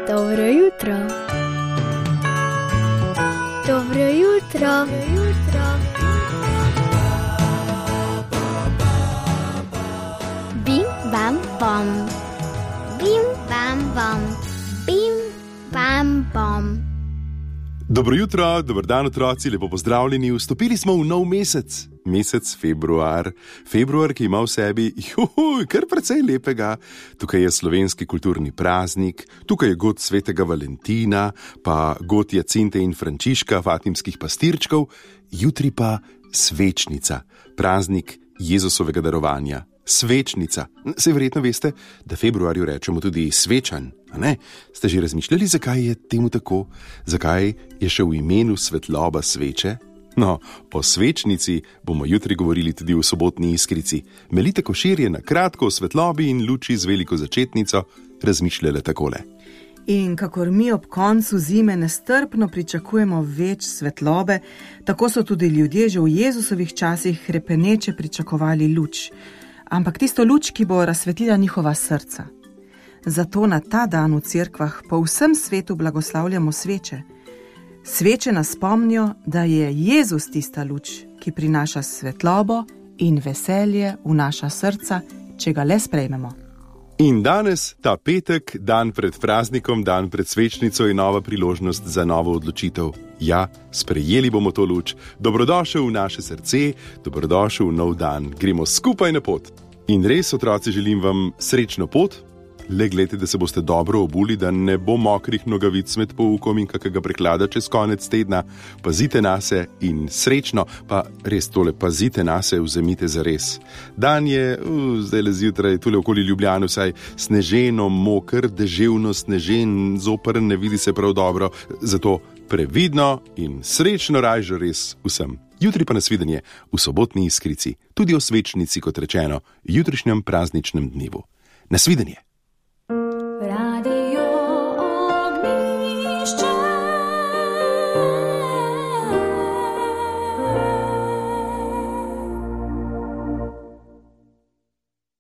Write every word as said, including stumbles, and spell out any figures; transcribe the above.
Dobro jutro. Dobro jutro. Dobro jutro. Bim, bam, bom. Bim, bam, bom. Bim, bam, bom. Dobro jutro, dober dan otroci, lepo pozdravljeni. Vstopili smo v nov mesec, mesec februar. Februar, ki ima v sebi juhuj, kar precej lepega. Tukaj je slovenski kulturni praznik, tukaj je god svetega Valentina, pa god Jacinte in Frančiška, fatimskih pastirčkov, jutri pa svečnica, praznik Jezusovega darovanja. Svečnica. Saj verjetno veste, da februarju rečemo tudi svečan, a ne? Ste že razmišljali, zakaj je temu tako? Zakaj je še v imenu svetloba sveče? No, o svečnici bomo jutri govorili tudi v sobotni Iskrici. Melita Košir je na kratko o svetlobi in luči z veliko začetnico razmišljala takole. In kakor mi ob koncu zime nestrpno pričakujemo več svetlobe, tako so tudi ljudje že v Jezusovih časih hrepeneče pričakovali luč. Ampak tisto luč, ki bo razsvetlila njihova srca. Zato na ta dan v cerkvah po vsem svetu blagoslavljamo sveče. Sveče nas spomnijo, da je Jezus tista luč, ki prinaša svetlobo in veselje v naša srca, če ga le sprejmemo. In danes, ta petek, dan pred praznikom, dan pred svečnico, je nova priložnost za novo odločitev. Ja, sprejeli bomo to luč. Dobrodošel v naše srce, dobrodošel v nov dan. Gremo skupaj na pot. In res, otroci, želim vam srečno pot. Le gledajte, da se boste dobro obuli, da ne bo mokrih nogavic med poukom in kakega preklada čez konec tedna. Pazite nase in srečno, pa res tole, pazite nase, vzemite za res. Dan je, uh, zdaj le zjutraj, tule okoli Ljubljane, vsaj sneženo, moker, deževno, snežen, zoprn, ne vidi se prav dobro. Zato previdno in srečno rajžo res vsem. Jutri pa nasvidenje v sobotni Iskrici, tudi o svečnici, kot rečeno, jutrišnjem prazničnem dnevu. Nasvidenje.